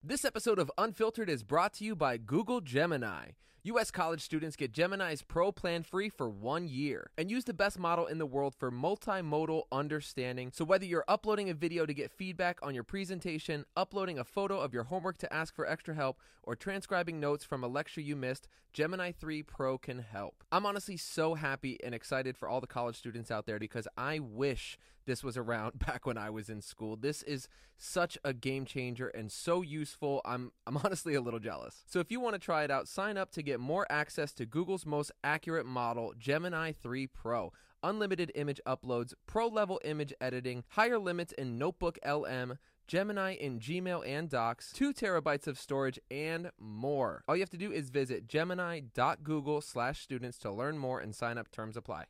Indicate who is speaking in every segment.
Speaker 1: This episode of Unfiltered is brought to you by Google Gemini. U.S. college students get Gemini's Pro plan free for 1 year and use the best model in the world for multimodal understanding. So whether you're uploading a video to get feedback on your presentation, uploading a photo of your homework to ask for extra help, or transcribing notes from a lecture you missed, Gemini 3 Pro can help. I'm honestly so happy and excited for all the college students out there because I wish this was around back when I was in school. This is such a game changer and so useful. I'm honestly a little jealous. So if you want to try it out, sign up to get more access to Google's most accurate model, Gemini 3 Pro. Unlimited image uploads, pro-level image editing, higher limits in Notebook LM, Gemini in Gmail and Docs, 2 terabytes of storage, and more. All you have to do is visit gemini.google/students to learn more and sign up. Terms apply.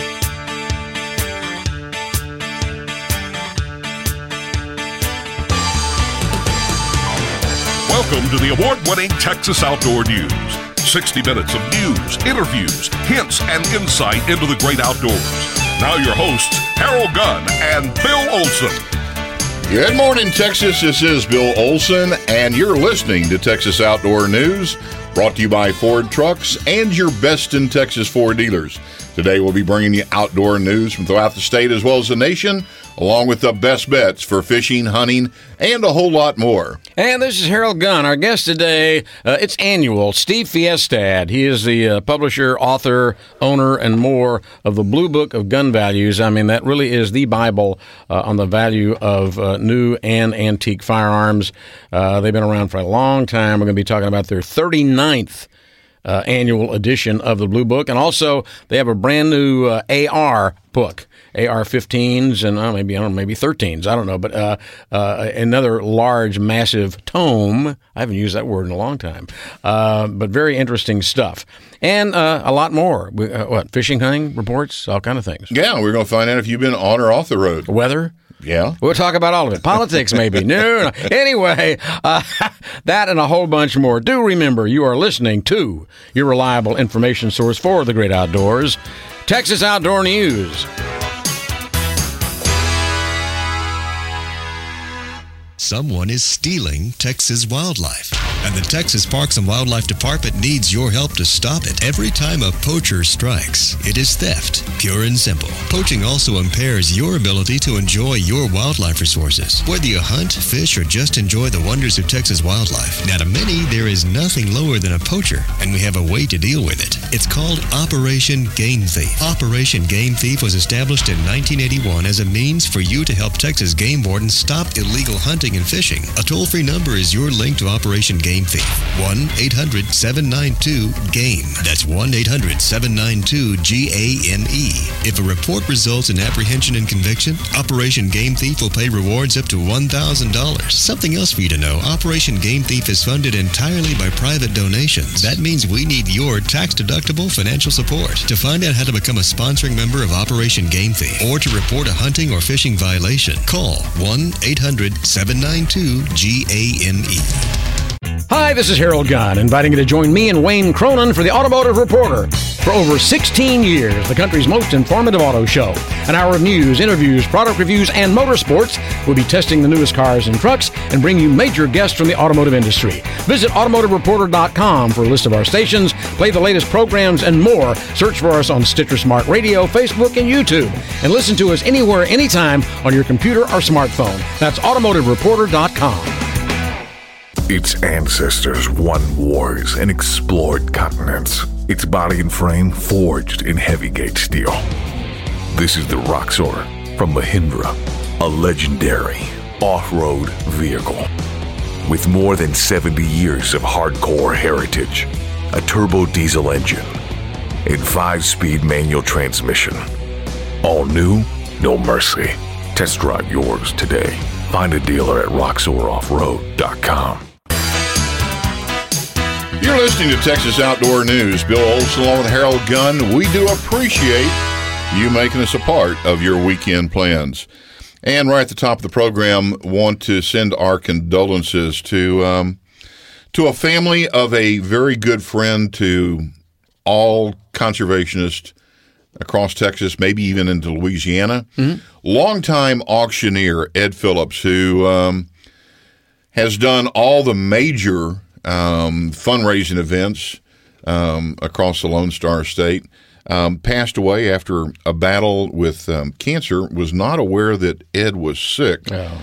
Speaker 2: Welcome to the award-winning Texas Outdoor News. 60 minutes of news, interviews, hints, and insight into the great outdoors. Now your hosts, Harold Gunn and Bill Olson.
Speaker 3: Good morning, Texas. This is Bill Olson, and you're listening to Texas Outdoor News, brought to you by Ford Trucks and your best in Texas Ford dealers. Today we'll be bringing you outdoor news from throughout the state as well as the nation, along with the best bets for fishing, hunting, and a whole lot more.
Speaker 4: And this is Harold Gunn. Our guest today, it's annual, Steve Fiestad. He is the publisher, author, owner, and more of the Blue Book of Gun Values. I mean, that really is the Bible on the value of new and antique firearms. They've been around for a long time. We're going to be talking about their 39th annual edition of the Blue Book. And also, they have a brand new AR book, AR-15s and maybe 13s. I don't know. But another large, massive tome. I haven't used that word in a long time. But very interesting stuff. And a lot more. Fishing, hunting, reports, all kind of things.
Speaker 3: Yeah, we're going to find out if you've been on or off the road.
Speaker 4: Weather.
Speaker 3: Yeah.
Speaker 4: We'll talk about all of it. Politics, maybe. No. Anyway, that and a whole bunch more. Do remember, you are listening to your reliable information source for the great outdoors, Texas Outdoor News.
Speaker 5: Someone is stealing Texas wildlife, and the Texas Parks and Wildlife Department needs your help to stop it. Every time a poacher strikes, it is theft, pure and simple. Poaching also impairs your ability to enjoy your wildlife resources. Whether you hunt, fish, or just enjoy the wonders of Texas wildlife, now to many, there is nothing lower than a poacher, and we have a way to deal with it. It's called Operation Game Thief. Operation Game Thief was established in 1981 as a means for you to help Texas game wardens stop illegal hunting and fishing. A toll-free number is your link to Operation Game Thief. 1-800-792-GAME. That's 1-800-792-GAME. If a report results in apprehension and conviction, Operation Game Thief will pay rewards up to $1,000. Something else for you to know, Operation Game Thief is funded entirely by private donations. That means we need your tax-deductible financial support. To find out how to become a sponsoring member of Operation Game Thief or to report a hunting or fishing violation, call 1-800-792-GAME.
Speaker 4: Hi, this is Harold Gunn, inviting you to join me and Wayne Cronin for the Automotive Reporter. For over 16 years, the country's most informative auto show. An hour of news, interviews, product reviews, and motorsports. We'll be testing the newest cars and trucks and bring you major guests from the automotive industry. Visit automotivereporter.com for a list of our stations, play the latest programs, and more. Search for us on Stitcher Smart Radio, Facebook, and YouTube. And listen to us anywhere, anytime on your computer or smartphone. That's automotivereporter.com.
Speaker 2: Its ancestors won wars and explored continents. Its body and frame forged in heavy gauge steel. This is the Roxor from Mahindra, a legendary off-road vehicle. With more than 70 years of hardcore heritage, a turbo diesel engine, and 5-speed manual transmission. All new, no mercy. Test drive yours today. Find a dealer at roxoroffroad.com.
Speaker 3: You're listening to Texas Outdoor News. Bill Olson along with Harold Gunn. We do appreciate you making us a part of your weekend plans. And right at the top of the program, want to send our condolences to a family of a very good friend to all conservationists across Texas, maybe even into Louisiana. Mm-hmm. Longtime auctioneer Ed Phillips, who has done all the major fundraising events across the Lone Star State. Passed away after a battle with cancer. Was not aware that Ed was sick.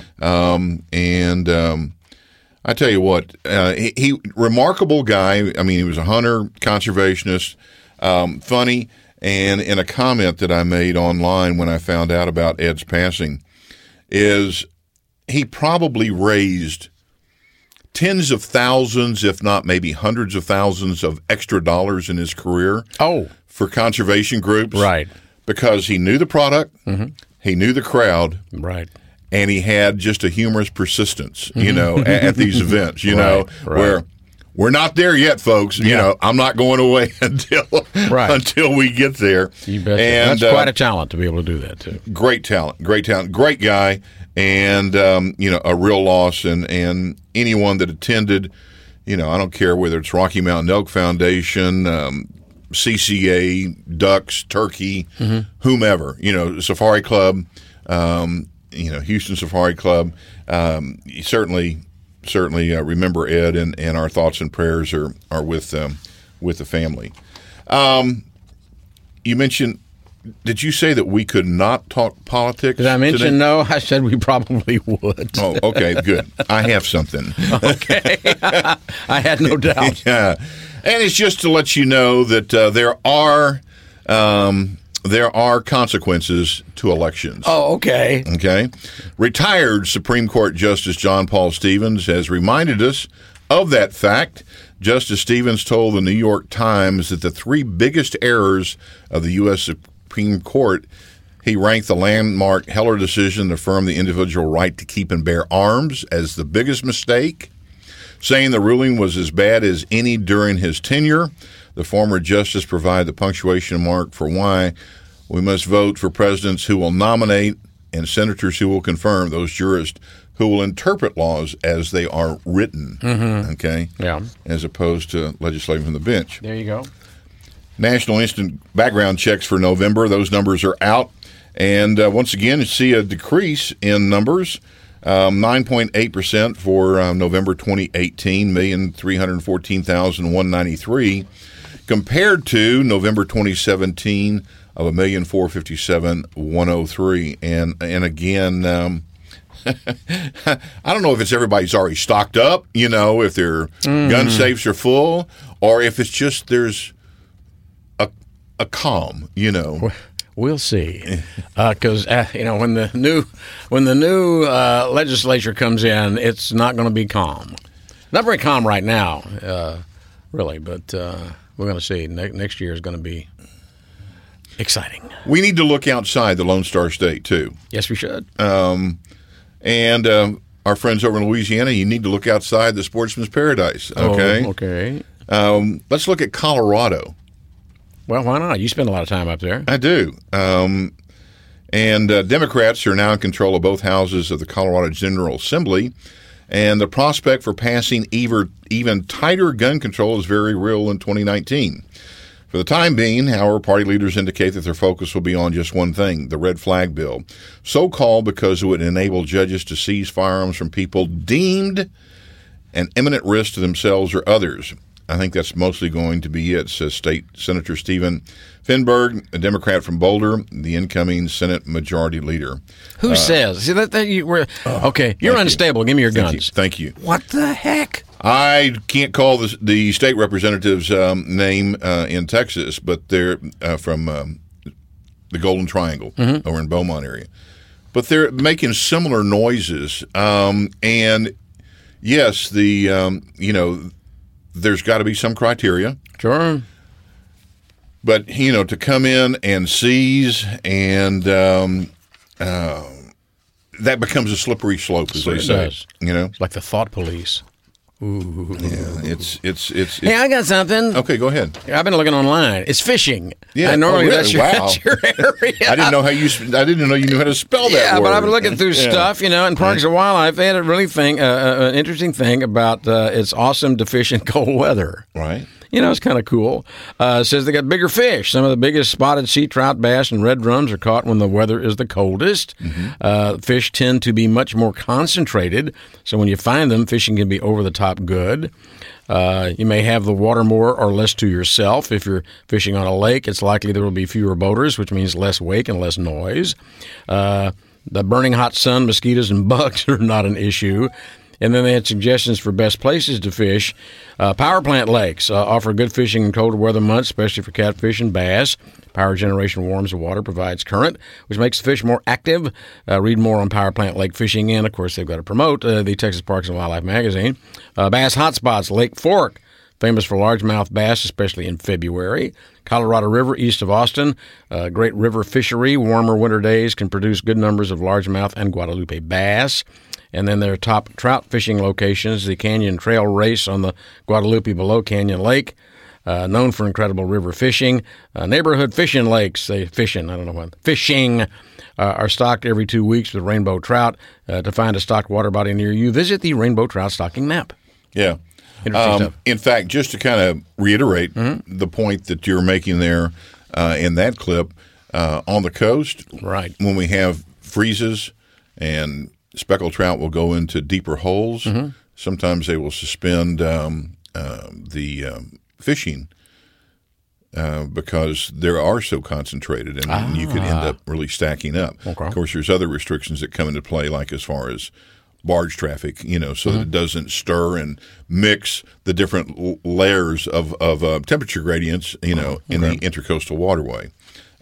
Speaker 3: I tell you what, he remarkable guy. I mean, he was a hunter, conservationist, funny. And in a comment that I made online when I found out about Ed's passing, is he probably raised tens of thousands, if not maybe hundreds of thousands of extra dollars in his career. For conservation groups.
Speaker 4: Right.
Speaker 3: Because he knew the product, he knew the crowd.
Speaker 4: Right.
Speaker 3: And he had just a humorous persistence, at these events, where we're not there yet, folks. You know, I'm not going away until we get there.
Speaker 4: You bet. And that's quite a talent to be able to do that, too.
Speaker 3: Great talent. Great guy. And, a real loss. And anyone that attended, I don't care whether it's Rocky Mountain Elk Foundation, CCA, Ducks, Turkey, whomever, Safari Club, Houston Safari Club. You certainly remember Ed, and our thoughts and prayers are with the family. You mentioned, did you say that we could not talk politics?
Speaker 4: Did I mention
Speaker 3: today?
Speaker 4: no? I said we probably would.
Speaker 3: Oh, okay, good. I have something.
Speaker 4: Okay. I had no doubt.
Speaker 3: Yeah. And it's just to let you know that there are consequences to elections.
Speaker 4: Oh, okay.
Speaker 3: Okay. Retired Supreme Court Justice John Paul Stevens has reminded us of that fact. Justice Stevens told the New York Times that the three biggest errors of the U.S. Supreme Court, he ranked the landmark Heller decision to affirm the individual right to keep and bear arms as the biggest mistake, saying the ruling was as bad as any during his tenure. The former justice provided the punctuation mark for why we must vote for presidents who will nominate and senators who will confirm, those jurists who will interpret laws as they are written, okay?
Speaker 4: Yeah.
Speaker 3: As opposed to legislating from the bench.
Speaker 4: There you go. National
Speaker 3: instant background checks for November, those numbers are out. And once again, you see a decrease in numbers. 9.8% for November 2018, 1,314,193, compared to November 2017 of 1,457,103. And again, I don't know if it's everybody's already stocked up, if their gun safes are full, or if it's just there's a calm,
Speaker 4: We'll see, because when the new legislature comes in, it's not going to be calm. Not very calm right now, really. But we're going to see. Next year is going to be exciting.
Speaker 3: We need to look outside the Lone Star State too.
Speaker 4: Yes, we should.
Speaker 3: And our friends over in Louisiana, you need to look outside the Sportsman's Paradise. Okay.
Speaker 4: Oh, okay.
Speaker 3: Let's look at Colorado.
Speaker 4: Well, why not? You spend a lot of time up there.
Speaker 3: I do. And Democrats are now in control of both houses of the Colorado General Assembly, and the prospect for passing even tighter gun control is very real in 2019. For the time being, however, party leaders indicate that their focus will be on just one thing, the red flag bill, so-called because it would enable judges to seize firearms from people deemed an imminent risk to themselves or others. I think that's mostly going to be it, says State Senator Stephen Finberg, a Democrat from Boulder, the incoming Senate Majority Leader.
Speaker 4: Who says? See, okay, you're unstable. Give me your guns.
Speaker 3: Thank you.
Speaker 4: What the heck?
Speaker 3: I can't call the state representative's name in Texas, but they're from the Golden Triangle over in Beaumont area. But they're making similar noises. And, yes, there's got to be some criteria.
Speaker 4: Sure.
Speaker 3: But, to come in and seize and that becomes a slippery slope, as they say.
Speaker 4: It's like the thought police. Ooh.
Speaker 3: Yeah, it's.
Speaker 4: Hey, I got something.
Speaker 3: Okay, go ahead.
Speaker 4: I've been looking online. It's fishing.
Speaker 3: Yeah,
Speaker 4: normally
Speaker 3: really?
Speaker 4: that's, your,
Speaker 3: Wow.
Speaker 4: that's your area.
Speaker 3: I didn't know you knew how to spell that
Speaker 4: Yeah,
Speaker 3: word.
Speaker 4: but I've been looking through stuff, in Parks and Wildlife. They had a really an interesting thing about it's awesome to fish in cold weather.
Speaker 3: Right.
Speaker 4: It's kind of cool. It says they got bigger fish. Some of the biggest spotted sea trout, bass, and red drums are caught when the weather is the coldest. Fish tend to be much more concentrated, so when you find them, fishing can be over the top good. You may have the water more or less to yourself. If you're fishing on a lake, it's likely there will be fewer boaters, which means less wake and less noise. The burning hot sun, mosquitoes, and bugs are not an issue. And then they had suggestions for best places to fish. Power plant lakes offer good fishing in colder weather months, especially for catfish and bass. Power generation warms the water, provides current, which makes the fish more active. Read more on power plant lake fishing, and, of course, they've got to promote the Texas Parks and Wildlife magazine. Bass hotspots, Lake Fork, famous for largemouth bass, especially in February. Colorado River, east of Austin, great river fishery. Warmer winter days can produce good numbers of largemouth and Guadalupe bass. And then their top trout fishing locations, the Canyon Trail Race on the Guadalupe below Canyon Lake, known for incredible river fishing. Neighborhood fishing lakes, fishing are stocked every 2 weeks with rainbow trout. To find a stocked water body near you, visit the Rainbow Trout Stocking Map.
Speaker 3: Yeah. In fact, just to kind of reiterate the point that you're making there in that clip, on the coast,
Speaker 4: right,
Speaker 3: when we have freezes and speckled trout will go into deeper holes. Sometimes they will suspend the fishing because they are so concentrated, and you could end up really stacking up.
Speaker 4: Okay.
Speaker 3: Of course, there's other restrictions that come into play, like as far as barge traffic, so that it doesn't stir and mix the different layers of temperature gradients, in the intercoastal waterway.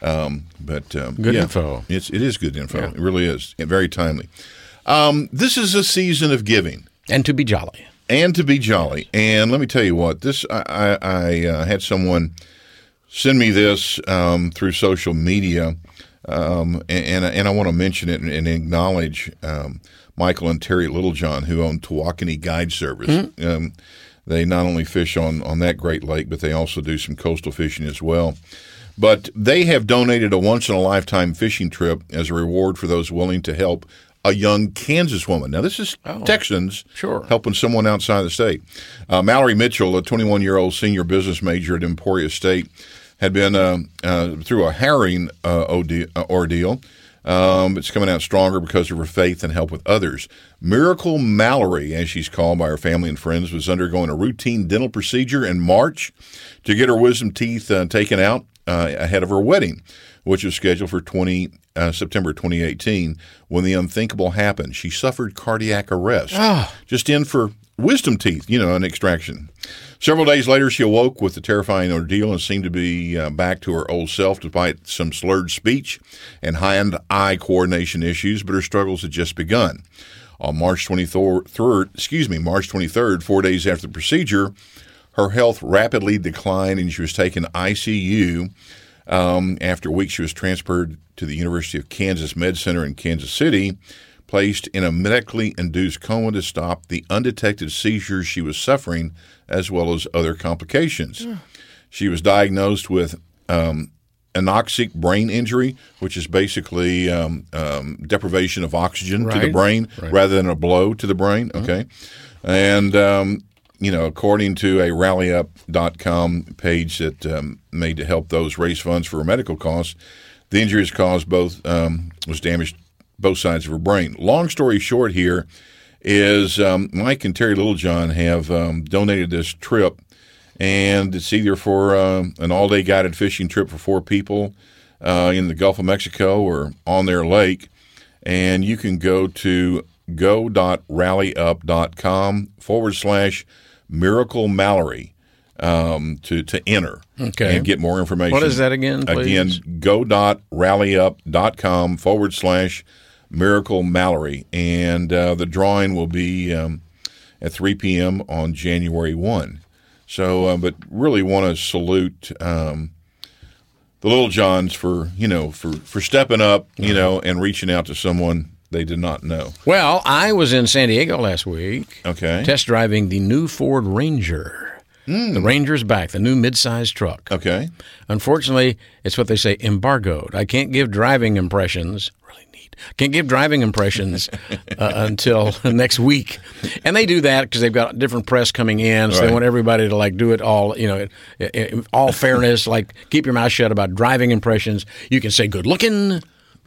Speaker 3: Good
Speaker 4: info.
Speaker 3: It is good info. Yeah. It really is. And very timely. This is a season of giving.
Speaker 4: And to be jolly.
Speaker 3: And let me tell you what, I had someone send me this through social media, and I want to mention it and acknowledge Michael and Terry Littlejohn, who own Tawakoni Guide Service. They not only fish on that great lake, but they also do some coastal fishing as well. But they have donated a once-in-a-lifetime fishing trip as a reward for those willing to help a young Kansas woman. Now, this is Texans helping someone outside the state. Mallory Mitchell, a 21-year-old senior business major at Emporia State, had been through a harrowing ordeal. It's coming out stronger because of her faith and help with others. Miracle Mallory, as she's called by her family and friends, was undergoing a routine dental procedure in March to get her wisdom teeth taken out ahead of her wedding, which was scheduled for September 2018, when the unthinkable happened. She suffered cardiac arrest, just in for wisdom teeth, an extraction. Several days later, she awoke with the terrifying ordeal and seemed to be back to her old self despite some slurred speech and hand-eye coordination issues, but her struggles had just begun. On March 23rd, 4 days after the procedure, her health rapidly declined and she was taken to ICU. After a week, she was transferred to the University of Kansas Med Center in Kansas City, placed in a medically induced coma to stop the undetected seizures she was suffering, as well as other complications. She was diagnosed with anoxic brain injury, which is basically deprivation of oxygen to the brain rather than a blow to the brain. Okay. And, according to a RallyUp.com page that made to help those raise funds for her medical costs, the injuries caused was damaged both sides of her brain. Long story short here is Mike and Terry Littlejohn have donated this trip, and it's either for an all-day guided fishing trip for 4 people in the Gulf of Mexico or on their lake, and you can go to go.rallyup.com/Miracle Mallory to enter and get more information.
Speaker 4: What is that again, please?
Speaker 3: Again, go.rallyup.com/Miracle Mallory. And the drawing will be at 3 p.m. on January 1. So, but really want to salute the Littlejohns for stepping up, and reaching out to someone they did not know?
Speaker 4: Well, I was in San Diego last week.
Speaker 3: Okay.
Speaker 4: Test driving the new Ford Ranger. The Ranger's back, the new midsize truck.
Speaker 3: Okay.
Speaker 4: Unfortunately, it's what they say, embargoed. I can't give driving impressions. Really neat. Can't give driving impressions until next week. And they do that because they've got different press coming in, so they want everybody to like do it all, all fairness, like keep your mouth shut about driving impressions. You can say good looking,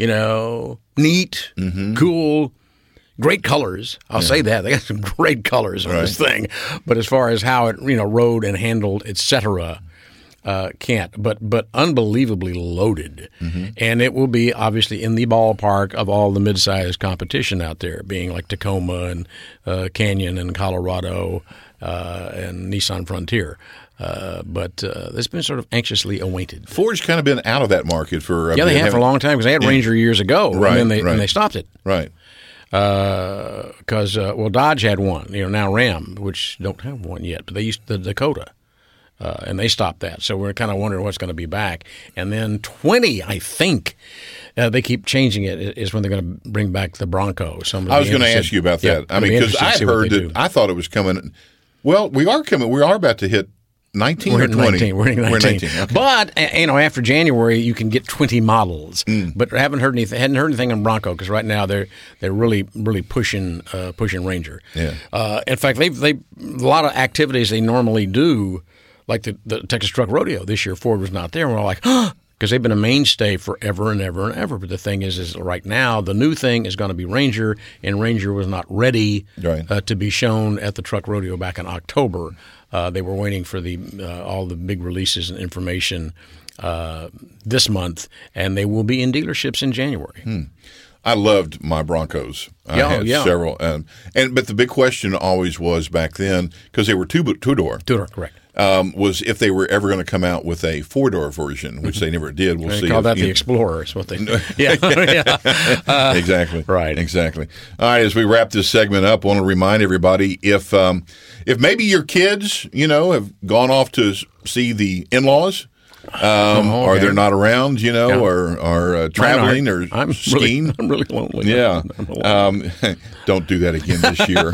Speaker 4: neat, cool. Great colors. I'll say that. They got some great colors on this thing. But as far as how it, rode and handled, et cetera, can't. But unbelievably loaded. And it will be obviously in the ballpark of all the mid-sized competition out there, being like Tacoma and Canyon and Colorado and Nissan Frontier. But it's been sort of anxiously awaited.
Speaker 3: Ford's kind of been out of that market for
Speaker 4: they have for a long time because they had Ranger years ago, and then they stopped it.
Speaker 3: Right.
Speaker 4: Because Dodge had one, now Ram, which don't have one yet, but they used the Dakota, and they stopped that. So we're kind of wondering what's going to be back. And then 20, I think, they keep changing it, is when they're going to bring back the Bronco.
Speaker 3: I was going to ask you about that. Because I heard that, I thought it was coming. Well, we are coming. We are about to hit 19 or 20?
Speaker 4: We're hitting 19.
Speaker 3: Okay.
Speaker 4: But, after January, you can get 20 models. But hadn't heard anything on Bronco because right now they're really, really pushing Ranger.
Speaker 3: Yeah.
Speaker 4: In fact, they've a lot of activities they normally do, like the Texas Truck Rodeo. This year, Ford was not there. And we're like, because they've been a mainstay forever and ever and ever. But the thing is right now, the new thing is going to be Ranger, and Ranger was not ready to be shown at the Truck Rodeo back in October. They were waiting for all the big releases and information this month, and they will be in dealerships in January.
Speaker 3: I loved my Broncos. I had several, but the big question always was back then, because they were two-door.
Speaker 4: Two-door, correct.
Speaker 3: Was if they were ever going to come out with a four-door version, which they never did. We'll see.
Speaker 4: They call that the Explorer is what they do.
Speaker 3: Exactly.
Speaker 4: Right.
Speaker 3: Exactly. All right, as we wrap this segment up, I want to remind everybody, if maybe your kids, have gone off to see the in-laws, or they're not around, or traveling or skiing.
Speaker 4: I'm really lonely.
Speaker 3: Yeah. Don't do that again this year.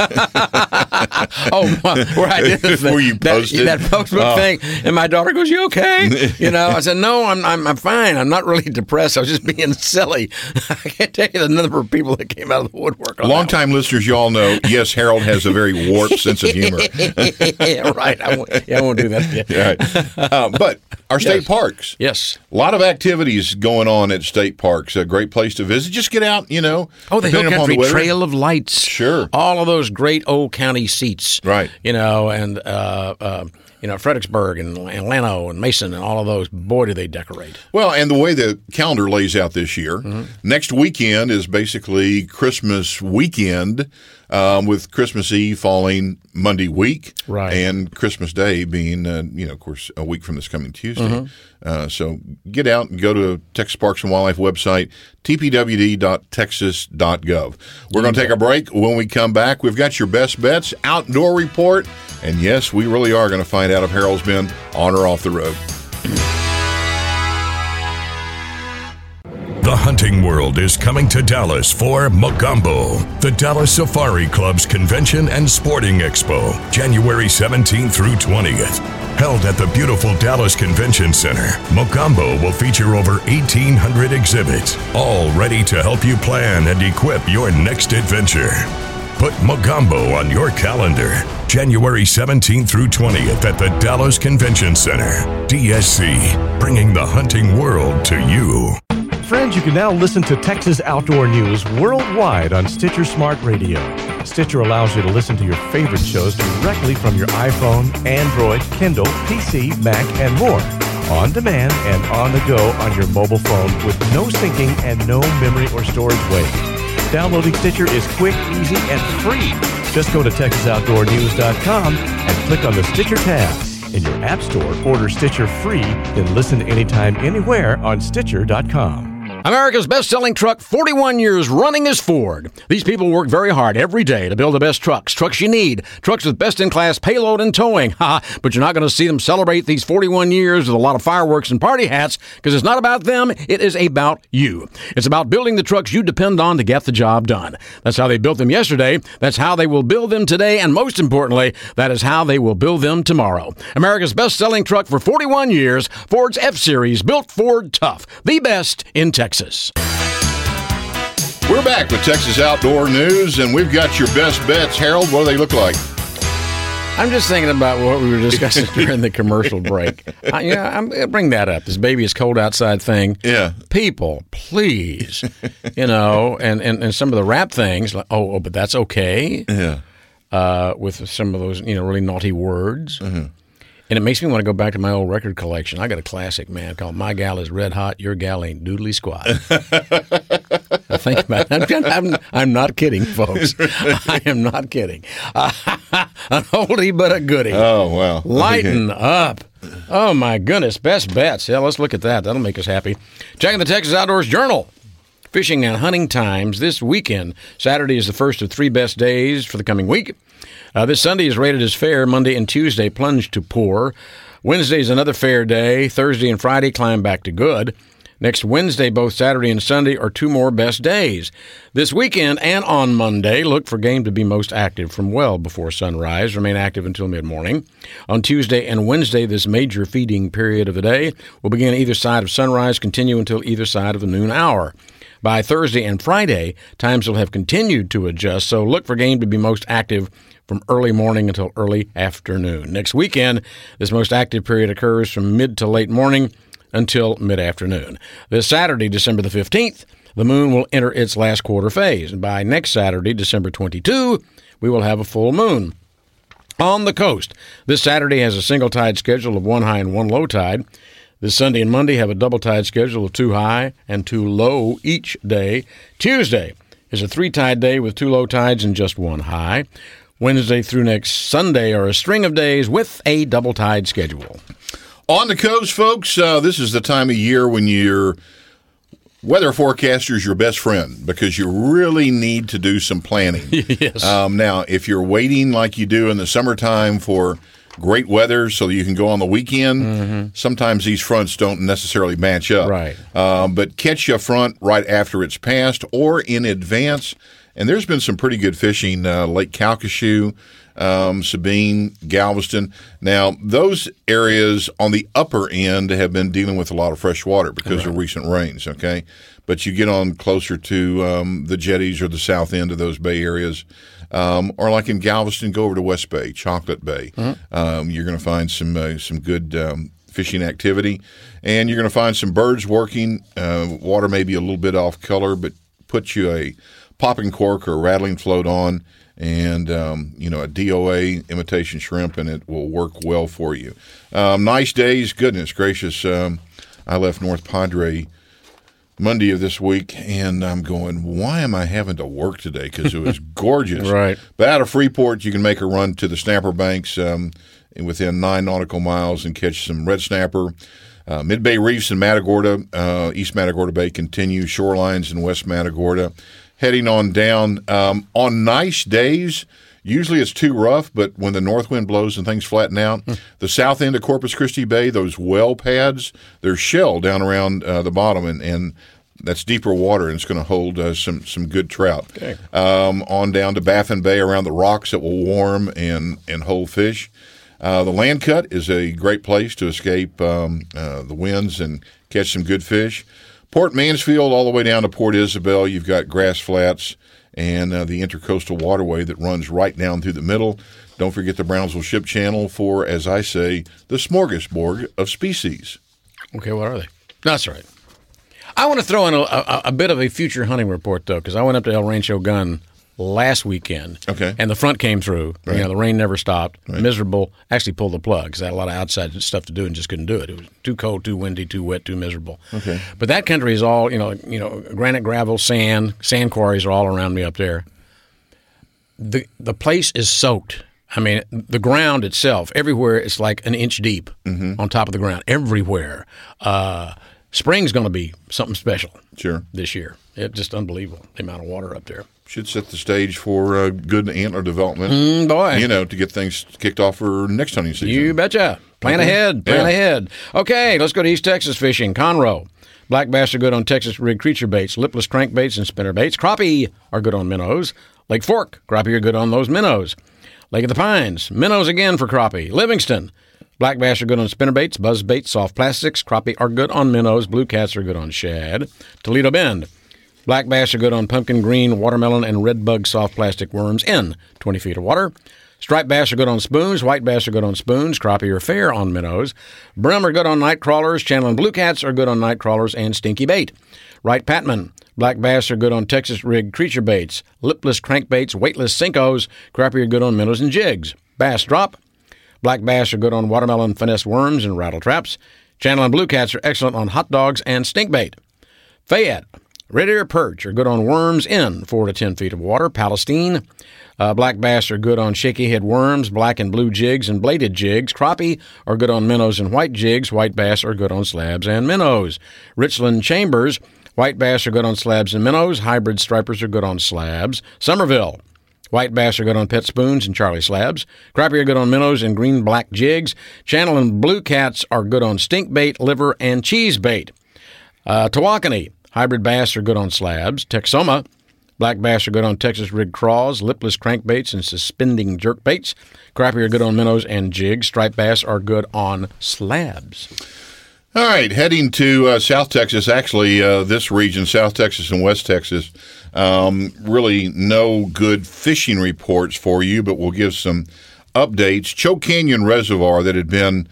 Speaker 4: Where I did this
Speaker 3: where you posted
Speaker 4: that Facebook thing, and my daughter goes, "You okay?" I said, "No, I'm fine. I'm not really depressed. I was just being silly." I can't tell you the number of people that came out of the woodwork.
Speaker 3: Long-time listeners, you all know. Yes, Harold has a very warped sense of humor.
Speaker 4: Right. I won't do that again.
Speaker 3: Right. But our state parks.
Speaker 4: Yes.
Speaker 3: A lot of activities going on at state parks. A great place to visit. Just get out,
Speaker 4: the Hill Country Trail of Lights.
Speaker 3: Sure.
Speaker 4: All of those great old county seats.
Speaker 3: Right.
Speaker 4: And Fredericksburg and Llano and Mason and all of those. Boy, do they decorate.
Speaker 3: Well, and the way the calendar lays out this year, next weekend is basically Christmas weekend, with Christmas Eve falling Monday week, and Christmas Day being, of course, a week from this coming Tuesday. So get out and go to Texas Parks and Wildlife website, tpwd.texas.gov. We're going to take a break. When we come back, we've got your best bets, outdoor report, and yes, we really are going to find out if Harold's been on or off the road.
Speaker 2: The hunting world is coming to Dallas for Mogambo, the Dallas Safari Club's Convention and Sporting Expo, January 17th through 20th. Held at the beautiful Dallas Convention Center, Mogambo will feature over 1,800 exhibits, all ready to help you plan and equip your next adventure. Put Mogambo on your calendar, January 17th through 20th at the Dallas Convention Center. DSC, bringing the hunting world to you.
Speaker 6: Friends, you can now listen to Texas Outdoor News worldwide on Stitcher Smart Radio. Stitcher allows you to listen to your favorite shows directly from your iPhone, Android, Kindle, PC, Mac, and more. On demand and on the go on your mobile phone with no syncing and no memory or storage waste. Downloading Stitcher is quick, easy, and free. Just go to TexasOutdoorNews.com and click on the Stitcher tab. In your app store, order Stitcher free, then listen anytime, anywhere on Stitcher.com.
Speaker 4: America's best-selling truck, 41 years running, is Ford. These people work very hard every day to build the best trucks you need, trucks with best-in-class payload and towing. But you're not going to see them celebrate these 41 years with a lot of fireworks and party hats, because it's not about them, it is about you. It's about building the trucks you depend on to get the job done. That's how they built them yesterday, that's how they will build them today, and most importantly, that is how they will build them tomorrow. America's best-selling truck for 41 years, Ford's F-Series, built Ford tough. The best in Texas.
Speaker 3: We're back with Texas Outdoor News, and we've got your best bets. Harold, what do they look like?
Speaker 4: I'm just thinking about what we were discussing during the commercial break. I'm bring that up. This baby is cold outside thing.
Speaker 3: Yeah.
Speaker 4: People, please, and some of the rap things, like, but that's okay.
Speaker 3: Yeah.
Speaker 4: With some of those, really naughty words. Mm-hmm. And it makes me want to go back to my old record collection. I got a classic, man, called My Gal is Red Hot, Your Gal Ain't Doodly Squat. I think about it. I'm not kidding, folks. I am not kidding. An oldie but a goodie.
Speaker 3: Oh, wow.
Speaker 4: Lighten up. Oh, my goodness. Best bets. Yeah, let's look at that. That'll make us happy. Checking the Texas Outdoors Journal. Fishing and hunting times this weekend. Saturday is the first of 3 best days for the coming week. This Sunday is rated as fair. Monday and Tuesday plunge to poor. Wednesday is another fair day. Thursday and Friday climb back to good. Next Wednesday, both Saturday and Sunday are 2 more best days. This weekend and on Monday, look for game to be most active from well before sunrise. Remain active until mid-morning. On Tuesday and Wednesday, this major feeding period of the day will begin either side of sunrise, continue until either side of the noon hour. By Thursday and Friday, times will have continued to adjust, so look for game to be most active from early morning until early afternoon. Next weekend, this most active period occurs from mid to late morning until mid-afternoon. This Saturday, December the 15th, the moon will enter its last quarter phase. And by next Saturday, December 22, we will have a full moon. On the coast, this Saturday has a single tide schedule of 1 high and 1 low tide. This Sunday and Monday have a double tide schedule of 2 high and 2 low each day. Tuesday is a 3 tide day with 2 low tides and just 1 high. Wednesday through next Sunday are a string of days with a double tide schedule.
Speaker 3: On the coast, folks, this is the time of year when your weather forecaster is your best friend, because you really need to do some planning.
Speaker 4: Yes.
Speaker 3: Now, if you're waiting like you do in the summertime for great weather so you can go on the weekend, sometimes these fronts don't necessarily match up.
Speaker 4: Right.
Speaker 3: But catch a front right after it's passed or in advance. And there's been some pretty good fishing, Lake Calcasieu, Sabine, Galveston. Now, those areas on the upper end have been dealing with a lot of fresh water because of recent rains, okay? But you get on closer to the jetties or the south end of those bay areas, or like in Galveston, go over to West Bay, Chocolate Bay. You're going to find some good fishing activity, and you're going to find some birds working. Water may be a little bit off color, but put you a popping cork or a rattling float on, and a DOA imitation shrimp, and it will work well for you. Nice days, goodness gracious. I left North Padre Monday of this week, and I'm going, why am I having to work today? Because it was gorgeous.
Speaker 4: Right. But
Speaker 3: out of Freeport, you can make a run to the snapper banks within 9 nautical miles and catch some red snapper. Mid-Bay Reefs in Matagorda, East Matagorda Bay continue, shorelines in West Matagorda. Heading on down, on nice days, usually it's too rough, but when the north wind blows and things flatten out, the south end of Corpus Christi Bay, those well pads, there's shell down around the bottom, and that's deeper water, and it's going to hold some good trout.
Speaker 4: Okay.
Speaker 3: On down to Baffin Bay around the rocks that will warm and hold fish. The Land Cut is a great place to escape the winds and catch some good fish. Port Mansfield all the way down to Port Isabel, you've got grass flats and the Intercoastal Waterway that runs right down through the middle. Don't forget the Brownsville Ship Channel for, as I say, the smorgasbord of species.
Speaker 4: Okay, what are they? That's right. I want to throw in a bit of a future hunting report, though, because I went up to El Rancho Gun last weekend.
Speaker 3: Okay.
Speaker 4: And the front came through.
Speaker 3: Right.
Speaker 4: The rain never stopped.
Speaker 3: Right.
Speaker 4: Miserable. Actually pulled the plug because I had a lot of outside stuff to do and just couldn't do it. It was too cold, too windy, too wet, too miserable.
Speaker 3: Okay.
Speaker 4: But that country is all, granite, gravel, sand quarries are all around me up there. The place is soaked. I mean, the ground itself, everywhere, it's like an inch deep on top of the ground, everywhere. Spring's going to be something special
Speaker 3: Sure.
Speaker 4: this year. It's just unbelievable, the amount of water up there.
Speaker 3: Should set the stage for good antler development.
Speaker 4: Boy.
Speaker 3: To get things kicked off for next hunting season.
Speaker 4: You betcha. Plan ahead. Okay, let's go to East Texas fishing. Conroe. Black bass are good on Texas rig creature baits, lipless crankbaits, and spinner baits. Crappie are good on minnows. Lake Fork, crappie are good on those minnows. Lake of the Pines, minnows again for crappie. Livingston, black bass are good on spinner baits, buzz baits, soft plastics. Crappie are good on minnows. Blue cats are good on shad. Toledo Bend, black bass are good on pumpkin green, watermelon, and red bug soft plastic worms in 20 feet of water. Striped bass are good on spoons. White bass are good on spoons. Crappie are fair on minnows. Brim are good on night crawlers. Channel and blue cats are good on night crawlers and stinky bait. Wright Patman, black bass are good on Texas rig creature baits. Lipless crankbaits, weightless Cincos. Crappie are good on minnows and jigs. Bass drop. Black bass are good on watermelon finesse worms and rattle traps. Channel and blue cats are excellent on hot dogs and stink bait. Fayette, red ear perch are good on worms in 4 to 10 feet of water. Palestine, black bass are good on shaky head worms, black and blue jigs, and bladed jigs. Crappie are good on minnows and white jigs. White bass are good on slabs and minnows. Richland Chambers, white bass are good on slabs and minnows. Hybrid stripers are good on slabs. Somerville, white bass are good on pet spoons and Charlie slabs. Crappie are good on minnows and green-black jigs. Channel and blue cats are good on stink bait, liver, and cheese bait. Tawakoni, hybrid bass are good on slabs. Texoma, black bass are good on Texas rig craws, lipless crankbaits, and suspending jerk baits. Crappie are good on minnows and jigs. Striped bass are good on slabs.
Speaker 3: All right, heading to South Texas, actually this region, South Texas and West Texas, really no good fishing reports for you, but we'll give some updates. Choke Canyon Reservoir that had been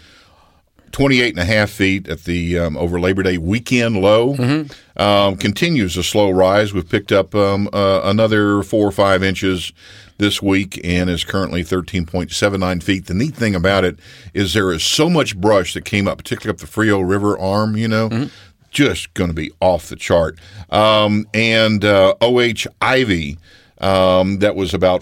Speaker 3: 28.5 feet at the over Labor Day weekend low continues a slow rise. We've picked up another 4 or 5 inches this week and is currently 13.79 feet. The neat thing about it is there is so much brush that came up, particularly up the Frio River arm, just going to be off the chart. And O.H. Ivy, that was about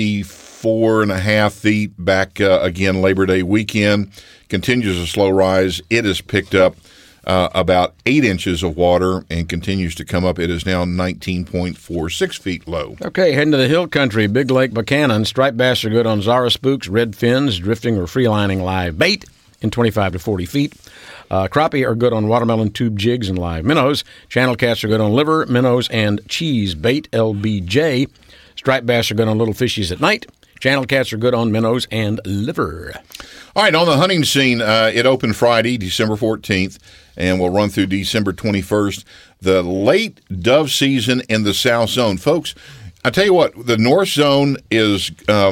Speaker 3: 44.5 feet back again Labor Day weekend, continues a slow rise. It has picked up about 8 inches of water and continues to come up. It is now 19.46 feet low.
Speaker 4: Okay, heading to the hill country, Big Lake Buchanan. Striped bass are good on Zara spooks, red fins, drifting or freelining live bait in 25 to 40 feet. Crappie are good on watermelon tube jigs and live minnows. Channel cats are good on liver, minnows, and cheese bait, LBJ. Striped bass are good on little fishies at night. Channel cats are good on minnows and liver.
Speaker 3: All right, on the hunting scene, it opened Friday, December 14th, and will run through December 21st. The late dove season in the South Zone. Folks, I tell you what, the North Zone is,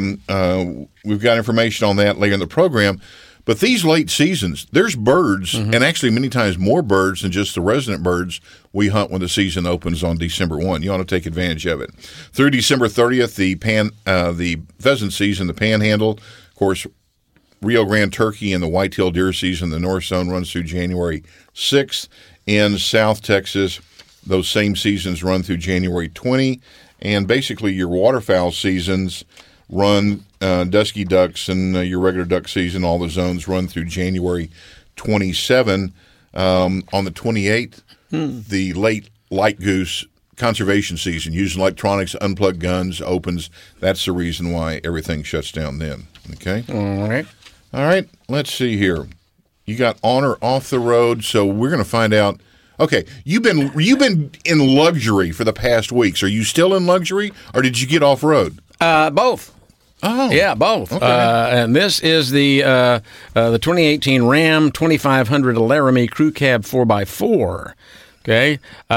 Speaker 3: we've got information on that later in the program, but these late seasons, there's birds, and actually many times more birds than just the resident birds we hunt when the season opens on December 1. You ought to take advantage of it. Through December 30th, the pheasant season, the panhandle, of course, Rio Grande turkey and the whitetail deer season, the North Zone runs through January 6th. In South Texas, those same seasons run through January 20. And basically your waterfowl seasons run, dusky ducks and your regular duck season, all the zones run through January 27. On the 28th, the late light goose conservation season, using electronics, unplug guns, opens. That's the reason why everything shuts down then. Okay? All right, let's see here. You got on or off the road, so we're going to find out. Okay, you've been in luxury for the past weeks. Are you still in luxury, or did you get off road?
Speaker 4: Both.
Speaker 3: Oh,
Speaker 4: yeah, both.
Speaker 3: Okay.
Speaker 4: And this is the 2018 Ram 2500 Laramie Crew Cab 4x4. Okay.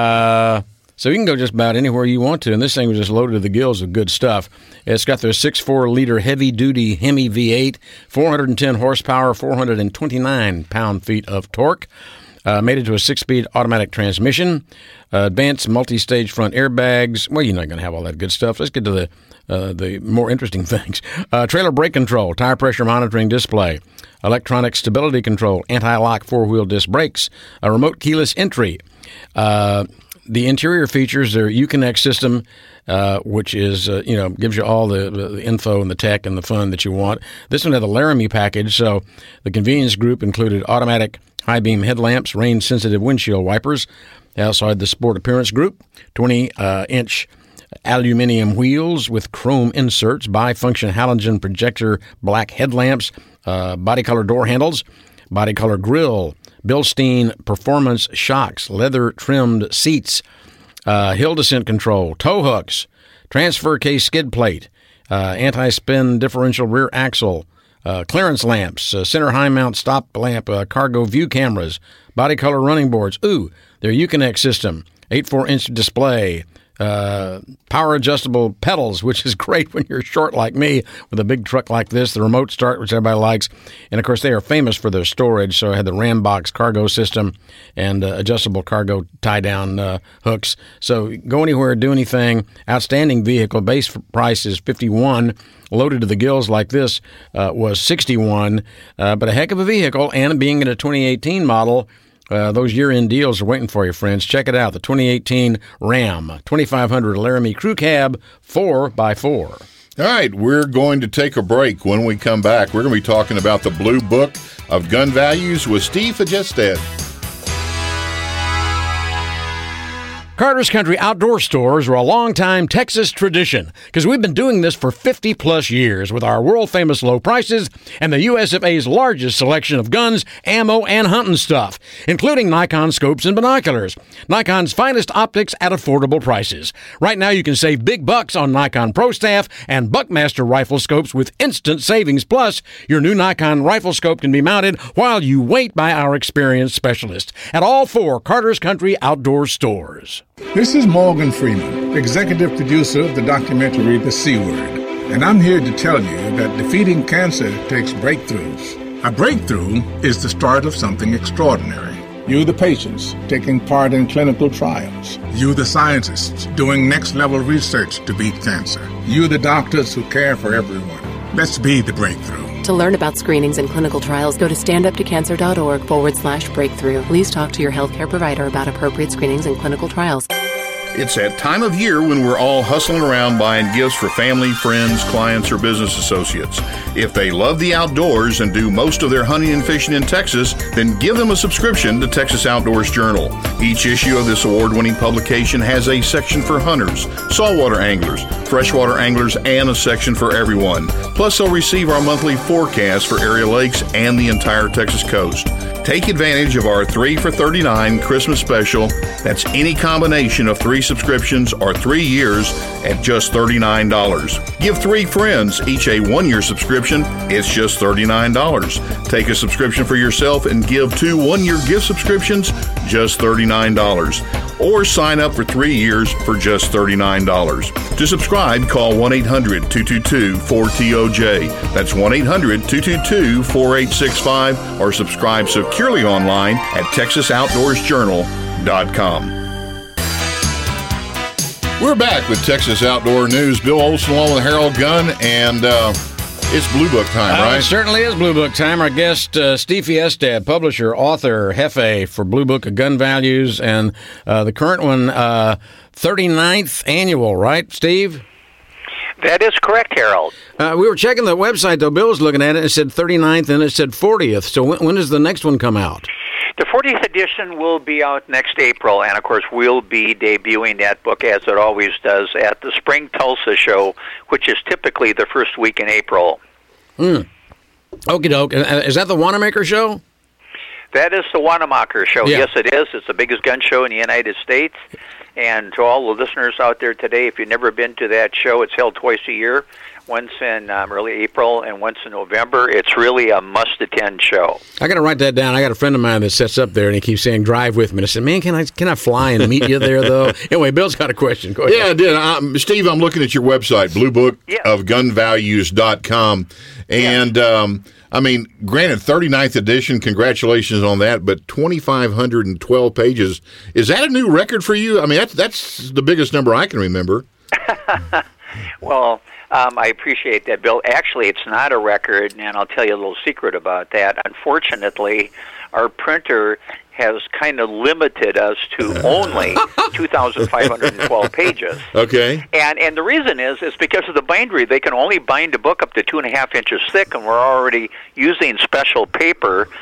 Speaker 4: So you can go just about anywhere you want to, and this thing was just loaded to the gills with good stuff. It's got their 6.4-liter heavy-duty Hemi V8, 410 horsepower, 429 pound-feet of torque. Made it to a 6-speed automatic transmission, advanced multi-stage front airbags. Well, you're not going to have all that good stuff. Let's get to the more interesting things. Trailer brake control, tire pressure monitoring display, electronic stability control, anti-lock 4-wheel disc brakes, a remote keyless entry. The interior features their Uconnect system, which is, gives you all the info and the tech and the fun that you want. This one had the Laramie package, so the convenience group included automatic high beam headlamps, rain-sensitive windshield wipers. They also had the Sport Appearance Group, 20-inch aluminum wheels with chrome inserts, bifunction halogen projector black headlamps, body color door handles, body color grille, Bilstein performance shocks, leather-trimmed seats, hill descent control, tow hooks, transfer case skid plate, anti-spin differential rear axle, clearance lamps, center high mount stop lamp, cargo view cameras, body color running boards. Their Uconnect system, 8.4-inch display, power adjustable pedals, which is great when you're short like me with a big truck like this, the remote start, which everybody likes. And of course, they are famous for their storage. So I had the Rambox cargo system and adjustable cargo tie down hooks. So go anywhere, do anything. Outstanding vehicle. Base price is $51. Loaded to the gills like this was $61. But a heck of a vehicle, and being in a 2018 model, those year-end deals are waiting for you, friends. Check it out, the 2018 Ram 2500 Laramie Crew Cab 4x4.
Speaker 3: All right, we're going to take a break. When we come back, we're going to be talking about the Blue Book of Gun Values with Steve Fjestad.
Speaker 4: Carter's Country Outdoor Stores are a long-time Texas tradition because we've been doing this for 50-plus years with our world-famous low prices and the USFA's largest selection of guns, ammo, and hunting stuff, including Nikon scopes and binoculars. Nikon's finest optics at affordable prices. Right now, you can save big bucks on Nikon Pro Staff and Buckmaster rifle scopes with instant savings. Plus, your new Nikon rifle scope can be mounted while you wait by our experienced specialists at all 4 Carter's Country Outdoor Stores.
Speaker 7: This is Morgan Freeman, executive producer of the documentary The C Word, and I'm here to tell you that defeating cancer takes breakthroughs. A breakthrough is the start of something extraordinary. You, the patients, taking part in clinical trials. You, the scientists, doing next-level research to beat cancer. You, the doctors who care for everyone. Let's be the breakthrough.
Speaker 8: To learn about screenings and clinical trials, go to standuptocancer.org/breakthrough. Please talk to your healthcare provider about appropriate screenings and clinical trials.
Speaker 3: It's that time of year when we're all hustling around buying gifts for family, friends, clients, or business associates. If they love the outdoors and do most of their hunting and fishing in Texas, then give them a subscription to Texas Outdoors Journal. Each issue of this award-winning publication has a section for hunters, saltwater anglers, freshwater anglers, and a section for everyone. Plus, they'll receive our monthly forecast for area lakes and the entire Texas coast. Take advantage of our 3 for $39 Christmas special. That's any combination of 3 subscriptions or 3 years at just $39. Give 3 friends each a 1-year subscription. It's just $39. Take a subscription for yourself and give 2 one-year gift subscriptions, just $39. Or sign up for 3 years for just $39. To subscribe, call 1-800-222-4TOJ. That's 1-800-222-4865 or subscribe securely online at TexasOutdoorsJournal.com. We're back with Texas Outdoor News. Bill Olson along with Harold Gunn, and it's Blue Book time, right?
Speaker 4: It certainly is Blue Book time. Our guest, Steve Fjestad, publisher, author, Jefe for Blue Book of Gun Values, and the current one, 39th annual, right, Steve?
Speaker 9: That is correct, Harold.
Speaker 4: We were checking the website, though. Bill was looking at it. It said 39th, and it said 40th. So when does the next one come out?
Speaker 9: The 40th edition will be out next April, and, of course, we'll be debuting that book, as it always does, at the Spring Tulsa Show, which is typically the first week in April.
Speaker 4: Okie doke. Is that the Wanamaker Show?
Speaker 9: That is the Wanamaker Show.
Speaker 4: Yeah.
Speaker 9: Yes, it is. It's the biggest gun show in the United States. And to all the listeners out there today, if you've never been to that show, it's held twice a year, once in early April and once in November. It's really a must-attend show.
Speaker 4: I got to write that down. I got a friend of mine that sets up there, and he keeps saying, drive with me. And I said, man, can I fly and meet you there, though? Anyway, Bill's got a question. Go ahead.
Speaker 3: Yeah, I did. Steve, I'm looking at your website, bluebookofgunvalues.com. And, I mean, granted, 39th edition, congratulations on that, but 2,512 pages. Is that a new record for you? I mean, that's the biggest number I can remember.
Speaker 9: Well, I appreciate that, Bill. Actually, it's not a record, and I'll tell you a little secret about that. Unfortunately, our printer has kind of limited us to only 2,512 pages.
Speaker 3: Okay.
Speaker 9: And the reason is because of the bindery. They can only bind a book up to 2.5 inches thick, and we're already using special paper.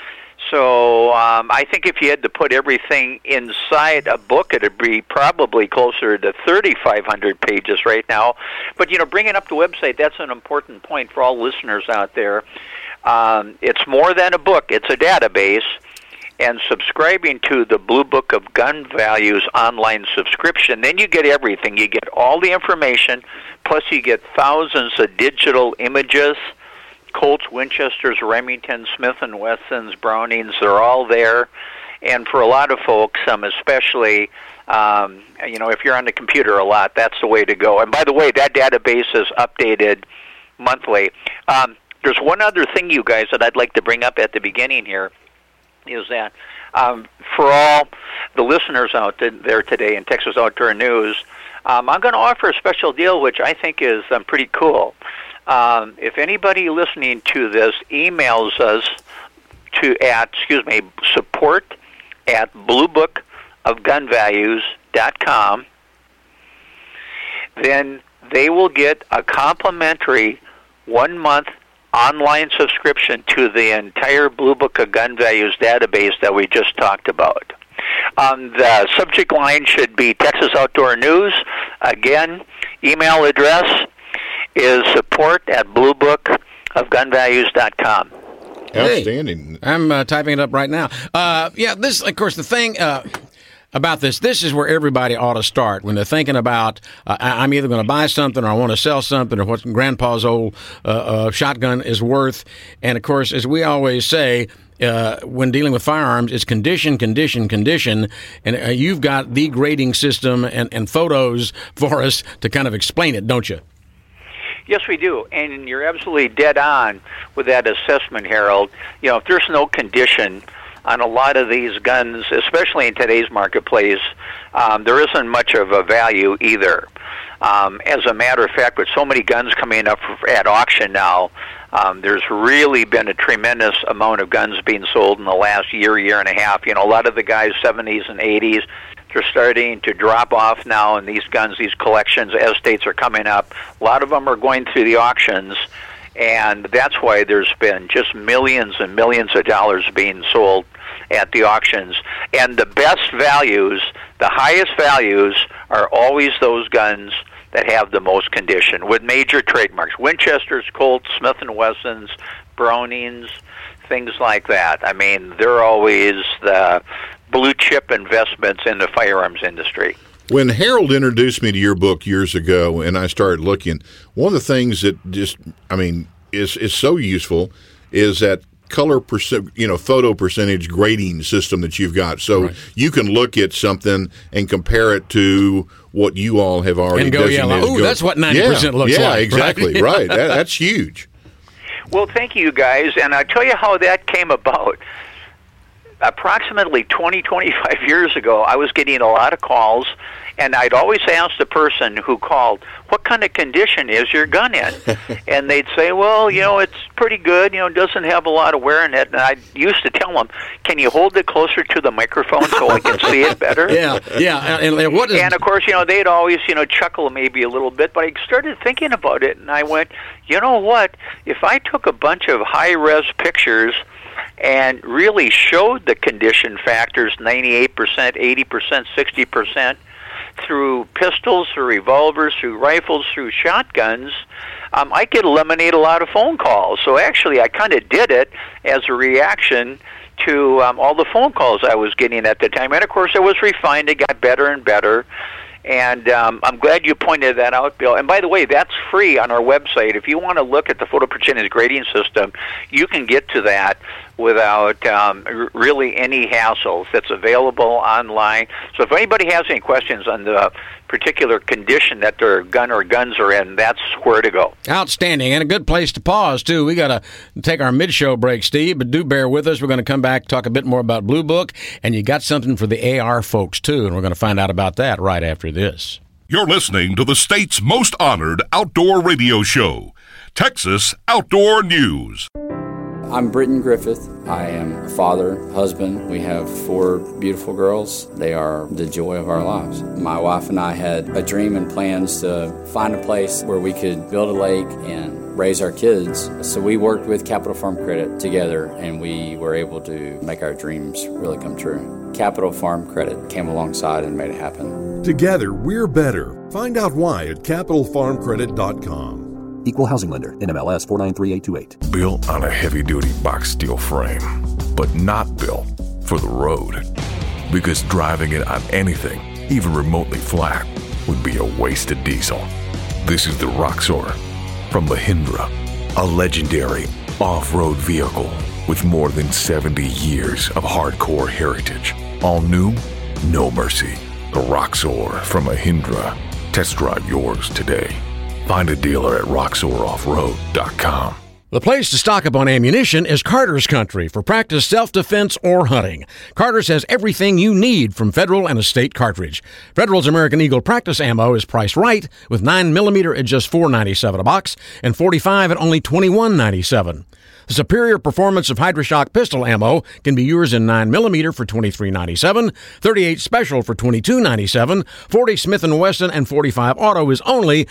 Speaker 9: So I think if you had to put everything inside a book, it'd be probably closer to 3,500 pages right now. But, bringing up the website, that's an important point for all listeners out there. It's more than a book. It's a database. And subscribing to the Blue Book of Gun Values online subscription, then you get everything. You get all the information, plus you get thousands of digital images. Colts, Winchesters, Remingtons, Smith & Wessons, Brownings, they're all there. And for a lot of folks, especially, if you're on the computer a lot, that's the way to go. And by the way, that database is updated monthly. There's one other thing, you guys, that I'd like to bring up at the beginning here, is that for all the listeners out there today in Texas Outdoor News, I'm going to offer a special deal, which I think is pretty cool. If anybody listening to this emails us support at bluebookofgunvalues.com, then they will get a complimentary 1-month online subscription to the entire Blue Book of Gun Values database that we just talked about. The subject line should be Texas Outdoor News. Again, email address is support at bluebookofgunvalues.com.
Speaker 3: Outstanding.
Speaker 4: Hey, I'm typing it up right now. This, of course, the thing about this is where everybody ought to start when they're thinking about, I'm either going to buy something or I want to sell something or what Grandpa's old shotgun is worth. And, of course, as we always say, when dealing with firearms, it's condition. And you've got the grading system and photos for us to kind of explain it, don't you?
Speaker 9: Yes, we do, and you're absolutely dead on with that assessment, Harold. If there's no condition on a lot of these guns, especially in today's marketplace, there isn't much of a value either. As a matter of fact, with so many guns coming up at auction now, there's really been a tremendous amount of guns being sold in the last year and a half. A lot of the guys, 70s and 80s, they're starting to drop off now, and these guns, these collections, as states are coming up, a lot of them are going through the auctions, and that's why there's been just millions and millions of dollars being sold at the auctions. And the best values, the highest values, are always those guns that have the most condition, with major trademarks: Winchesters, Colts, Smith & Wessons, Brownings, things like that. I mean, they're always the blue chip investments in the firearms industry.
Speaker 3: When Harold introduced me to your book years ago and I started looking, one of the things that is so useful is that color photo percentage grading system that you've got. So right. You can look at something and compare it to what you all have already
Speaker 4: and go,
Speaker 3: designated.
Speaker 4: That's what 90% looks like.
Speaker 3: Yeah, exactly. Right. That's huge.
Speaker 9: Well, thank you, guys. And I'll tell you how that came about. Approximately 25 years ago, I was getting a lot of calls, and I'd always ask the person who called, what kind of condition is your gun in? And they'd say, well, it's pretty good, it doesn't have a lot of wear in it. And I used to tell them, can you hold it closer to the microphone so I can see it better?
Speaker 4: Yeah. And
Speaker 9: of course, they'd always, chuckle maybe a little bit, but I started thinking about it, and I went, you know what, if I took a bunch of high-res pictures and really showed the condition factors, 98%, 80%, 60%, through pistols, through revolvers, through rifles, through shotguns, I could eliminate a lot of phone calls. So actually, I kind of did it as a reaction to all the phone calls I was getting at the time. And, of course, it was refined. It got better and better. And I'm glad you pointed that out, Bill. And by the way, that's free on our website. If you want to look at the photo percentage grading system, you can get to that without really any hassles. It's available online. So if anybody has any questions on the particular condition that their gun or guns are in, that's where to go.
Speaker 4: Outstanding. And a good place to pause, too. We got to take our mid-show break, Steve, but do bear with us. We're going to come back, talk a bit more about Blue Book, and you got something for the AR folks, too, and we're going to find out about that right after this.
Speaker 2: You're listening to the state's most honored outdoor radio show, Texas Outdoor News.
Speaker 10: I'm Britton Griffith. I am a father, husband. We have 4 beautiful girls. They are the joy of our lives. My wife and I had a dream and plans to find a place where we could build a lake and raise our kids. So we worked with Capital Farm Credit together, and we were able to make our dreams really come true. Capital Farm Credit came alongside and made it happen.
Speaker 11: Together, we're better. Find out why at CapitalFarmCredit.com.
Speaker 12: Equal housing lender, NMLS 493828.
Speaker 2: Built on a heavy-duty box steel frame, but not built for the road. Because driving it on anything, even remotely flat, would be a waste of diesel. This is the Roxor from Mahindra, a legendary off-road vehicle with more than 70 years of hardcore heritage. All new, no mercy. The Roxor from Mahindra. Test drive yours today. Find a dealer at roxoroffroad.com.
Speaker 4: The place to stock up on ammunition is Carter's Country for practice, self-defense, or hunting. Carter's has everything you need from Federal and Estate cartridge. Federal's American Eagle practice ammo is priced right, with 9mm at just $4.97 a box and 45 at only $21.97. The superior performance of HydroShock pistol ammo can be yours in 9mm for $23.97, 38 Special for $22.97, 40 Smith & Wesson, and 45 Auto is only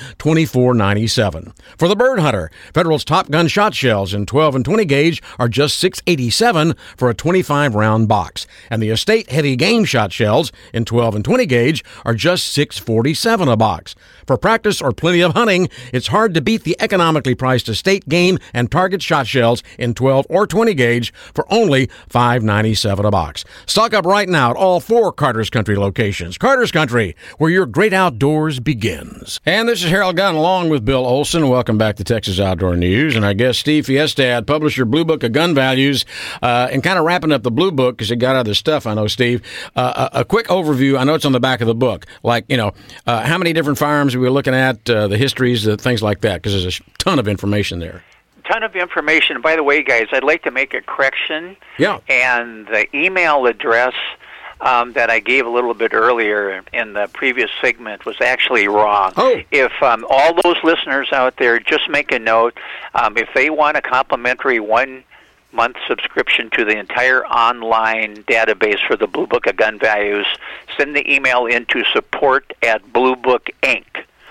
Speaker 4: $24.97. For the bird hunter, Federal's Top Gun shot shells in 12 and 20 gauge are just $6.87 for a 25-round box, and the Estate heavy game shot shells in 12 and 20 gauge are just $6.47 a box. For practice or plenty of hunting, it's hard to beat the economically priced Estate game and target shot shells in 12 or 20 gauge for only $5.97 a box. Stock up right now at all 4 Carter's Country locations. Carter's Country, where your great outdoors begins. And this is Harold Gunn along with Bill Olson. Welcome back to Texas Outdoor News. And our guest, Steve Fiestad, publisher, Blue Book of Gun Values. And kind of wrapping up the Blue Book, because you got other stuff, I know, Steve. A quick overview. I know it's on the back of the book. Like, how many different firearms are we looking at, the histories, things like that, because there's a ton of information there.
Speaker 9: Ton of information. By the way, guys, I'd like to make a correction.
Speaker 4: Yeah.
Speaker 9: And the email address that I gave a little bit earlier in the previous segment was actually wrong.
Speaker 4: Oh.
Speaker 9: If all those listeners out there, just make a note. If they want a complimentary 1-month subscription to the entire online database for the Blue Book of Gun Values, send the email into support@BlueBookInc.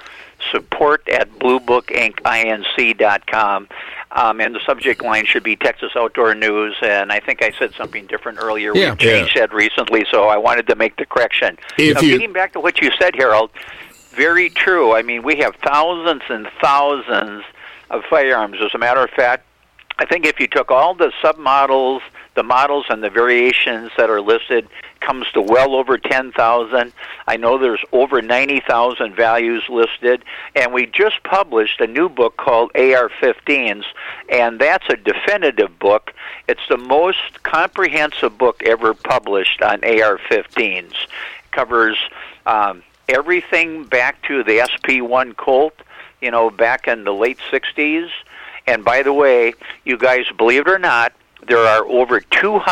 Speaker 9: support@BlueBookInc.com. And the subject line should be Texas Outdoor News, and I think I said something different earlier.
Speaker 4: Yeah,
Speaker 9: We've changed that recently, so I wanted to make the correction. Getting back to what you said, Harold, very true. I mean, we have thousands and thousands of firearms. As a matter of fact, I think if you took all the submodels, the models, and the variations that are listed, comes to well over 10,000. I know there's over 90,000 values listed, and we just published a new book called AR-15s, and that's a definitive book. It's the most comprehensive book ever published on AR-15s. It covers everything back to the SP-1 Colt, back in the late 60s. And by the way, you guys, believe it or not, there are over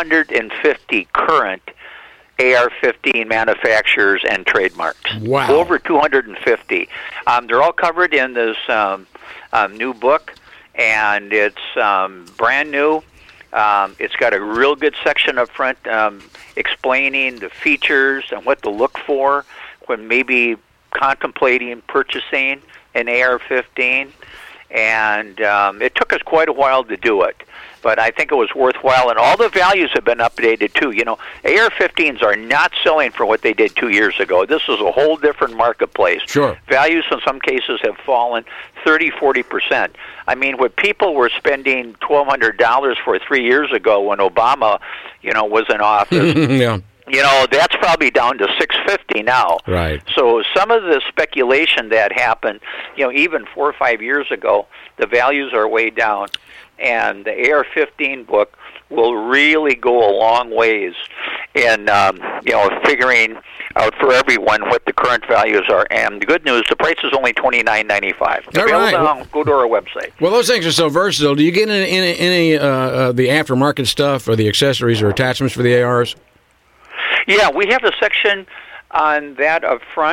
Speaker 9: 250 current AR-15 manufacturers and trademarks.
Speaker 4: Wow.
Speaker 9: Over 250. They're all covered in this new book, and it's brand new. It's got a real good section up front explaining the features and what to look for when maybe contemplating purchasing an AR-15. And it took us quite a while to do it, but I think it was worthwhile, and all the values have been updated too. AR-15s are not selling for what they did 2 years ago. This is a whole different marketplace.
Speaker 4: Sure.
Speaker 9: Values in some cases have fallen 30-40%. I mean, what people were spending $1,200 for 3 years ago when Obama, was in office.
Speaker 4: Yeah.
Speaker 9: That's probably down to $650 now.
Speaker 4: Right.
Speaker 9: So some of the speculation that happened, even 4 or 5 years ago, the values are way down. And the AR-15 book will really go a long ways in, figuring out for everyone what the current values are. And the good news, the price is only $29.95.
Speaker 4: Right.
Speaker 9: Go to our website.
Speaker 4: Well, those things are so versatile. Do you get any the aftermarket stuff or the accessories or attachments for the ARs?
Speaker 9: Yeah, we have a section on that up front,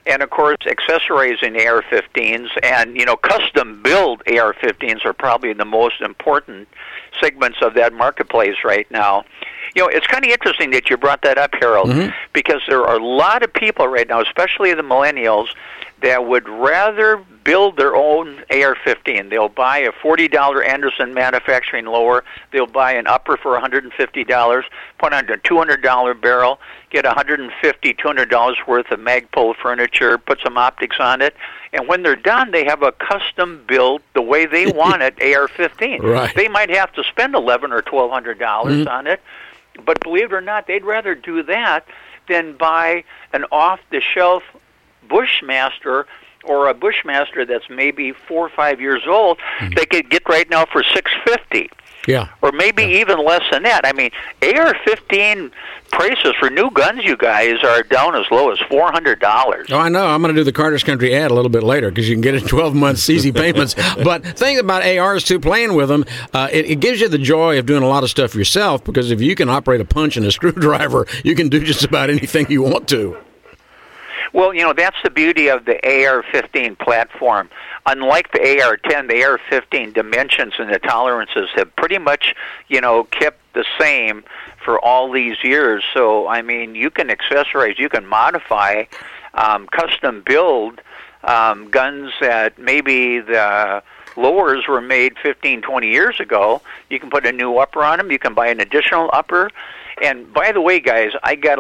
Speaker 9: And, of course, accessorizing AR-15s and, custom-build AR-15s are probably the most important segments of that marketplace right now. It's kind of interesting that you brought that up, Harold, because there are a lot of people right now, especially the millennials, that would rather build their own AR-15. They'll buy a $40 Anderson manufacturing lower. They'll buy an upper for $150, put on a $200 barrel, get $150, $200 worth of Magpul furniture, put some optics on it, and when they're done, they have a custom build the way they want it, AR-15.
Speaker 4: Right.
Speaker 9: They might have to spend $1,100 or $1,200 on it, but believe it or not, they'd rather do that than buy an off-the-shelf Bushmaster or a Bushmaster that's maybe 4 or 5 years old. They could get right now for $650.
Speaker 4: Yeah.
Speaker 9: Or maybe even less than that. I mean, AR-15 prices for new guns, you guys, are down as low as $400.
Speaker 4: Oh, I know. I'm going to do the Carter's Country ad a little bit later because you can get it in 12 months easy payments. But the thing about ARs, too, playing with them, it gives you the joy of doing a lot of stuff yourself, because if you can operate a punch and a screwdriver, you can do just about anything you want to.
Speaker 9: Well, that's the beauty of the AR-15 platform. Unlike the AR-10, the AR-15 dimensions and the tolerances have pretty much, kept the same for all these years. So, I mean, you can accessorize, you can modify, custom build guns that maybe the lowers were made 15, 20 years ago. You can put a new upper on them. You can buy an additional upper. And by the way, guys, I got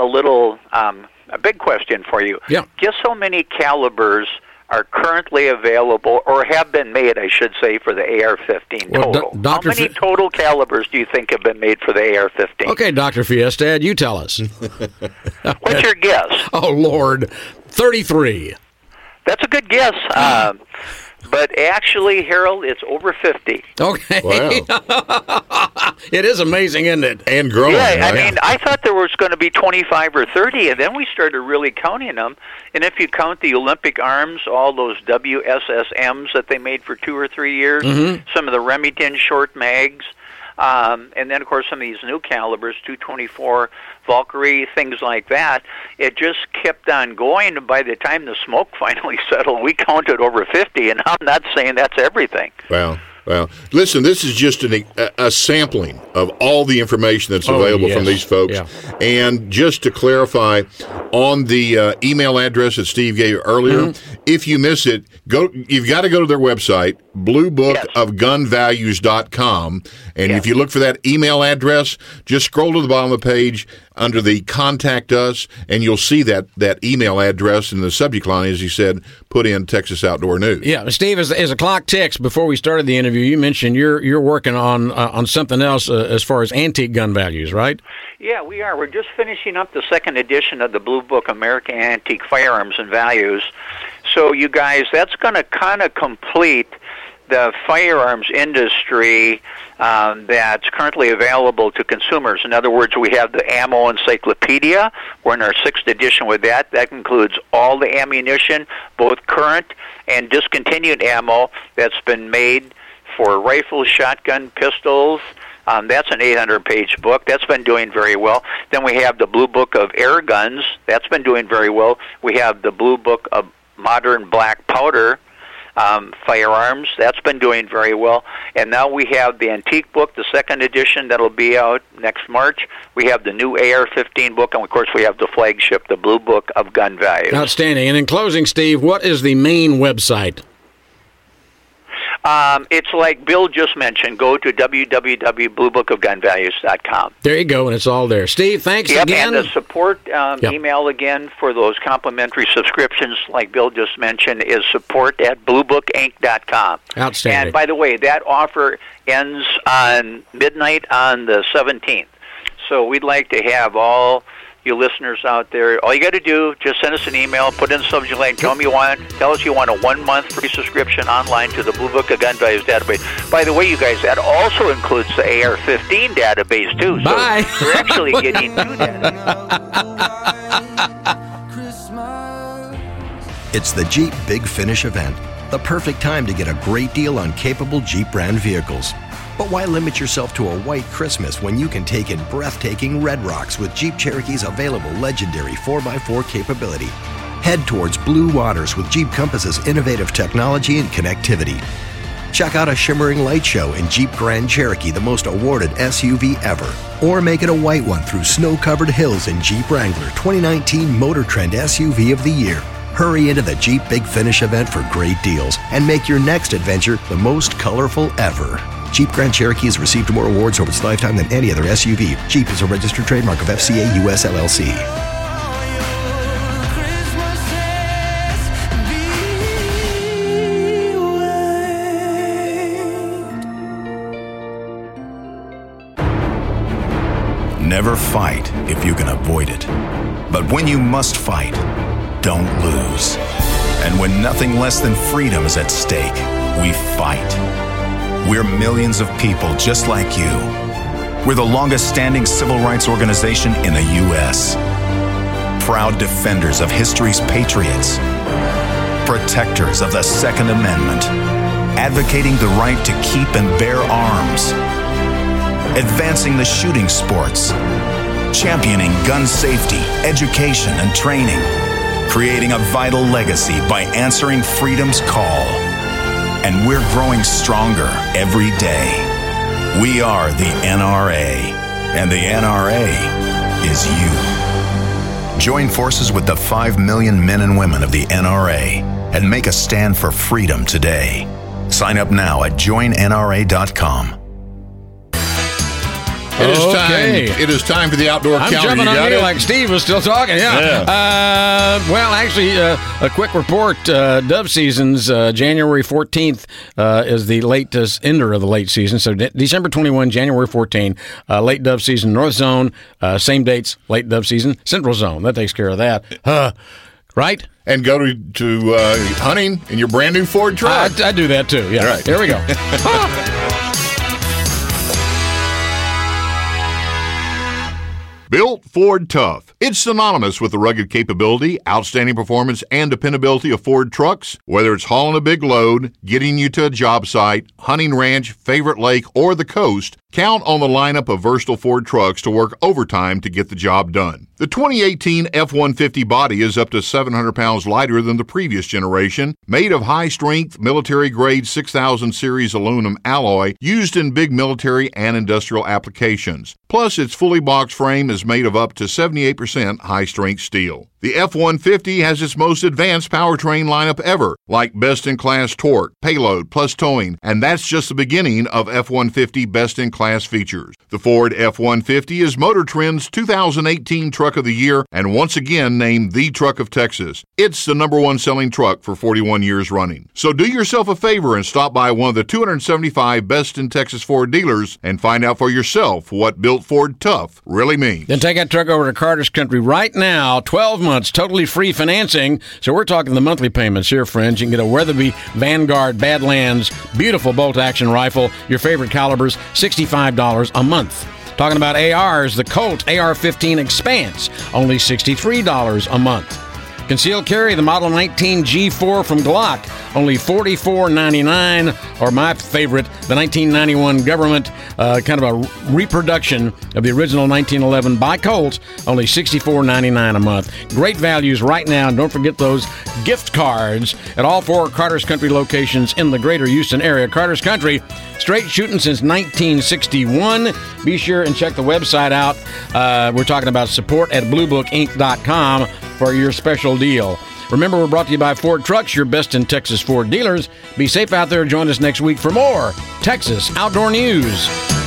Speaker 9: a big question for you.
Speaker 4: Yeah.
Speaker 9: Guess how many calibers are currently available, or have been made, I should say, for the AR-15 total? How many total calibers do you think have been made for the AR-15?
Speaker 4: Okay, Dr. Fiestad, you tell us.
Speaker 9: What's your guess?
Speaker 4: Oh, Lord, 33.
Speaker 9: That's a good guess. But actually, Harold, it's over 50.
Speaker 4: Okay.
Speaker 3: Wow.
Speaker 4: It is amazing, isn't it?
Speaker 3: And growing.
Speaker 9: Yeah,
Speaker 3: right?
Speaker 9: I mean, I thought there was going to be 25 or 30, and then we started really counting them. And if you count the Olympic arms, all those WSSMs that they made for 2 or 3 years, some of the Remington short mags, and then, of course, some of these new calibers, 224 Valkyrie, things like that, it just kept on going. And by the time the smoke finally settled, we counted over 50, and I'm not saying that's everything.
Speaker 3: Wow. Well, listen, this is just a sampling of all the information that's available from these folks.
Speaker 4: Yeah.
Speaker 3: And just to clarify, on the email address that Steve gave you earlier, if you miss it, you've got to go to their website, bluebookofgunvalues.com. And if you look for that email address, just scroll to the bottom of the page under the Contact Us, and you'll see that email address in the subject line, as you said, put in Texas Outdoor News.
Speaker 4: Yeah, Steve, as the clock ticks, before we started the interview, you mentioned you're working on something else as far as antique gun values, right?
Speaker 9: Yeah, we are. We're just finishing up the second edition of the Blue Book, American Antique Firearms and Values. So, you guys, that's going to kind of complete the firearms industry that's currently available to consumers. In other words, we have the Ammo Encyclopedia. We're in our 6th edition with that. That includes all the ammunition, both current and discontinued ammo that's been made for rifles, shotgun, pistols. That's an 800-page book. That's been doing very well. Then we have the Blue Book of Air Guns. That's been doing very well. We have the Blue Book of Modern Black Powder firearms. That's been doing very well. And now we have the Antique Book, the 2nd edition, that'll be out next March. We have the new AR-15 book, and, of course, we have the flagship, the Blue Book of Gun Values.
Speaker 4: Outstanding. And in closing, Steve, what is the main website?
Speaker 9: It's like Bill just mentioned. Go to www.bluebookofgunvalues.com.
Speaker 4: There you go, and it's all there. Steve, thanks again.
Speaker 9: And the support email again for those complimentary subscriptions, like Bill just mentioned, is support@bluebookinc.com.
Speaker 4: Outstanding.
Speaker 9: And by the way, that offer ends on midnight on the 17th. So we'd like to have all you listeners out there, all you got to do, just send us an email, put in the subject line, tell us you want a 1-month free subscription online to the Blue Book of Gun Values database. By the way, you guys, that also includes the AR-15 database, too. So
Speaker 4: Bye.
Speaker 9: You're actually getting 2 databases.
Speaker 13: It's the Jeep Big Finish event, the perfect time to get a great deal on capable Jeep brand vehicles. But why limit yourself to a white Christmas when you can take in breathtaking red rocks with Jeep Cherokee's available legendary 4x4 capability? Head towards blue waters with Jeep Compass's innovative technology and connectivity. Check out a shimmering light show in Jeep Grand Cherokee, the most awarded SUV ever. Or make it a white one through snow-covered hills in Jeep Wrangler 2019 Motor Trend SUV of the Year. Hurry into the Jeep Big Finish event for great deals and make your next adventure the most colorful ever. Jeep Grand Cherokee has received more awards over its lifetime than any other SUV. Jeep is a registered trademark of FCA US LLC.
Speaker 14: Never fight if you can avoid it. But when you must fight, don't lose. And when nothing less than freedom is at stake, we fight. We're millions of people just like you. We're the longest-standing civil rights organization in the U.S. Proud defenders of history's patriots. Protectors of the Second Amendment. Advocating the right to keep and bear arms. Advancing the shooting sports, championing gun safety, education, and training, creating a vital legacy by answering freedom's call. And we're growing stronger every day. We are the NRA, and the NRA is you. Join forces with the 5 million men and women of the NRA and make a stand for freedom today. Sign up now at joinnra.com.
Speaker 3: It is time for the outdoor
Speaker 4: I'm
Speaker 3: calendar.
Speaker 4: jumping
Speaker 3: You
Speaker 4: on
Speaker 3: got
Speaker 4: you
Speaker 3: it?
Speaker 4: like Steve was still talking. Yeah. Well, actually, a quick report. Dove seasons, January 14th is the latest ender of the late season. So December 21, January 14, late dove season, North Zone. Same dates, late dove season, Central Zone. That takes care of that. Right?
Speaker 3: And go to hunting in your brand new Ford truck.
Speaker 4: I do that too. Yeah.
Speaker 3: Right.
Speaker 4: There we go.
Speaker 3: Built Ford Tough. It's synonymous with the rugged capability, outstanding performance, and dependability of Ford trucks. Whether it's hauling a big load, getting you to a job site, hunting ranch, favorite lake, or the coast, count on the lineup of versatile Ford trucks to work overtime to get the job done. The 2018 F-150 body is up to 700 pounds lighter than the previous generation, made of high-strength, military-grade 6000 series aluminum alloy used in big military and industrial applications. Plus, its fully boxed frame is made of up to 78% high-strength steel. The F-150 has its most advanced powertrain lineup ever, like best-in-class torque, payload, plus towing, and that's just the beginning of F-150 best-in-class features. The Ford F-150 is Motor Trend's 2018 Truck of the Year and once again named the Truck of Texas. It's the #1 selling truck for 41 years running. So do yourself a favor and stop by one of the 275 best-in-Texas Ford dealers and find out for yourself what Built Ford Tough really means.
Speaker 4: Then take that truck over to Carter's Country right now, 12 months, totally free financing. So we're talking the monthly payments here, friends. You can get a Weatherby Vanguard Badlands beautiful bolt-action rifle, your favorite calibers, $65 a month. Talking about ARs, the Colt AR-15 Expanse, only $63 a month. Concealed carry, the Model 19 G4 from Glock, only $44.99. Or my favorite, the 1991 Government, kind of a reproduction of the original 1911 by Colt, only $64.99 a month. Great values right now. And don't forget those gift cards at all 4 Carter's Country locations in the greater Houston area. Carter's Country, straight shooting since 1961. Be sure and check the website out. We're talking about support at bluebookinc.com for your special deal. Remember, we're brought to you by Ford Trucks, your best in Texas Ford dealers. Be safe out there. Join us next week for more Texas Outdoor News.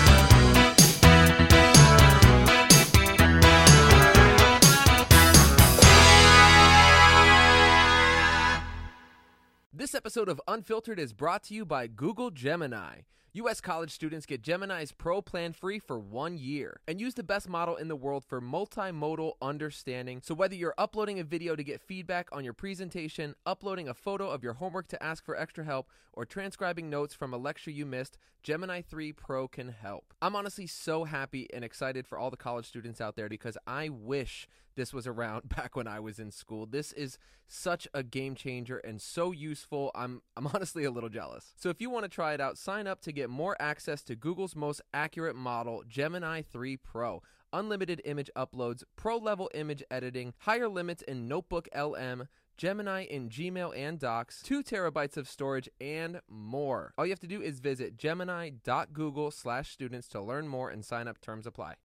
Speaker 1: This episode of Unfiltered is brought to you by Google Gemini. U.S. college students get Gemini's Pro plan free for 1 year and use the best model in the world for multimodal understanding. So whether you're uploading a video to get feedback on your presentation, uploading a photo of your homework to ask for extra help, or transcribing notes from a lecture you missed, Gemini 3 Pro can help. I'm honestly so happy and excited for all the college students out there because I wish this was around back when I was in school. This is such a game changer and so useful. I'm honestly a little jealous. So if you want to try it out, sign up to get more access to Google's most accurate model, Gemini 3 Pro. Unlimited image uploads, pro-level image editing, higher limits in Notebook LM, Gemini in Gmail and Docs, 2 terabytes of storage, and more. All you have to do is visit gemini.google/students to learn more and sign up. Terms apply.